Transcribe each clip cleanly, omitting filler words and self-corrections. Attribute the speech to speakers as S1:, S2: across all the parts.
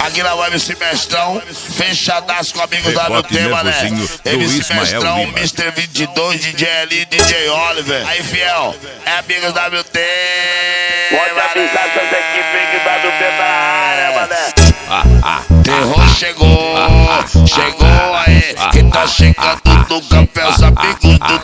S1: Aqui na vibe esse mestrão, fechadaço com amigos da WT, mané. MC Mestrão, Mr. 22, DJ Eli, DJ Oliver. Aí, fiel, é amigos da WT.
S2: Pode avisar essas equipes da WT na área, mané.
S1: Terror chegou aí. Quem tá chegando no campo é os amigos do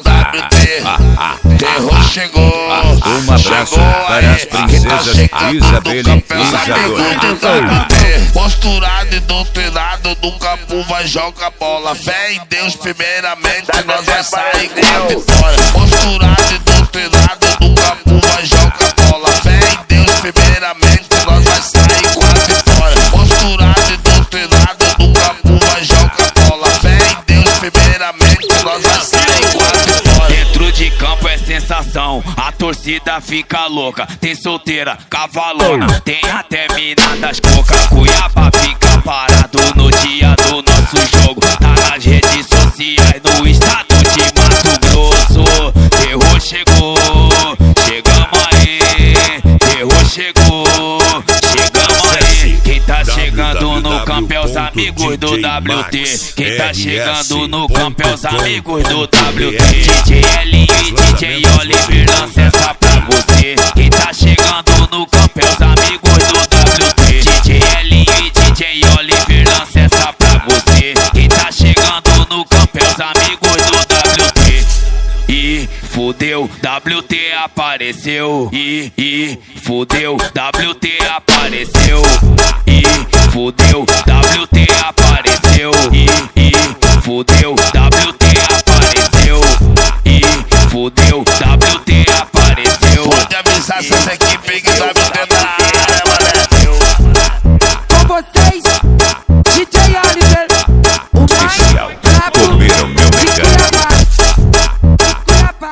S1: WT. Terror chegou.
S3: Um abraço para as princesas Isabelle e Isadora.
S1: Posturado e doutrinado, no campo vai jogar bola. Fé em Deus primeiramente, nós vai sair com a vitória. Posturado e doutrinado, no campo vai jogar bola. Fé em Deus primeiramente, nós vai sair com a vitória. Posturado e doutrinado, no campo vai jogar bola. Fé em Deus primeiramente, nós vai sair com a vitória.
S4: Dentro de campo é sensação, a torcida fica louca. Tem solteira, cavalona, tem até mina das coca. Cuiabá fica parado no dia do nosso jogo. Tá nas redes sociais, no estado de Mato Grosso. Terror chegou, chegamos aí. Terror chegou, chegamos aí. Quem tá chegando no campo é os amigos do WT. Quem tá chegando no campo é os amigos do WT. DJ Elinho e DJ Oliver lança essa pra você. Quem tá chegando no campo é os amigos do WT. DJ Elinho e DJ Oliver lança essa pra você. Quem tá chegando no campo é os amigos do WT. E fudeu, WT apareceu. E fudeu, WT apareceu. E fudeu, WT apareceu. E fudeu, WT apareceu. E fudeu, WT apareceu.
S1: Pode avisar essas equipes que tá WT na área, mané.
S5: Com vocês, DJ Oliver, o mais
S3: Especial,
S5: brabo
S3: comeram meu
S5: de
S3: mecânico.
S5: Cuiabá.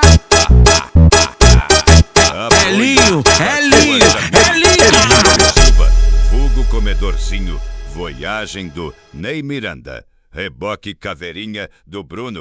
S3: Elinho. Vulgo Comedorzinho, Voyagem do Ney Miranda, Reboque Caveirinha do Bruno.